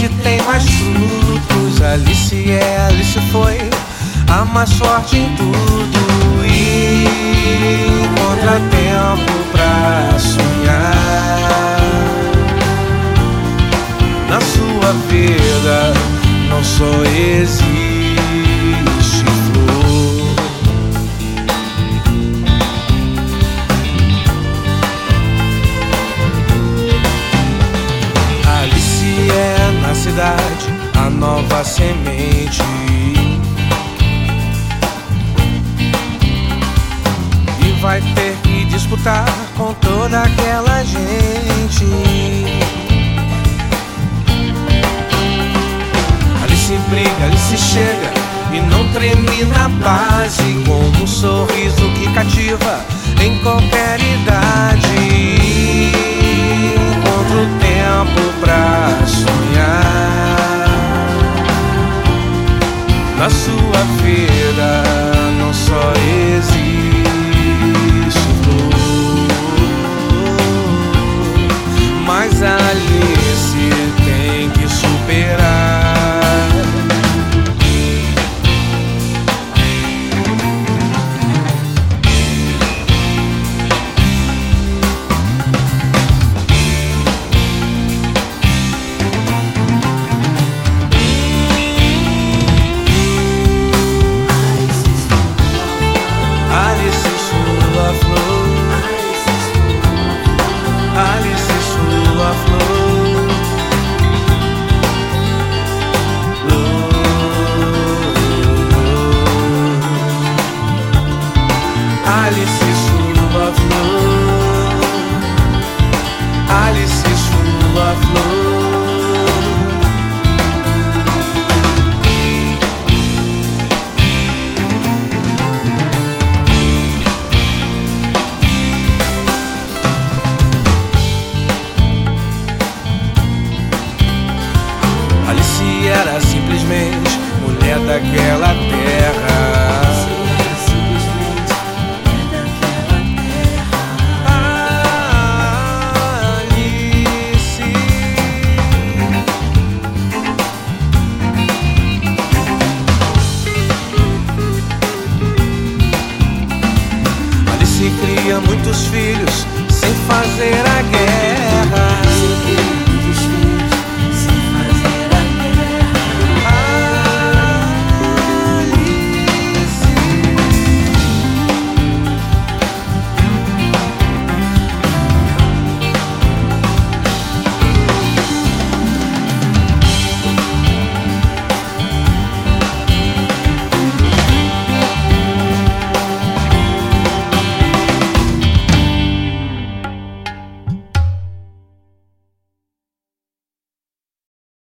tem mais frutos. Alice foi a mais forte em tudo. E encontra tempo pra sonhar. Na sua vida não só existe flor. Alice é na cidade a nova semente. E vai ter que disputar com toda aquela gente. Alice briga, Alice chega e não treme na base, com um sorriso que cativa em qualquer idade. Encontra o tempo pra sonhar. Na sua vida não só existe flor, mas a Alice tem que superar. Alice, sua flor. Alice, sua flor. Alice era simplesmente mulher daquela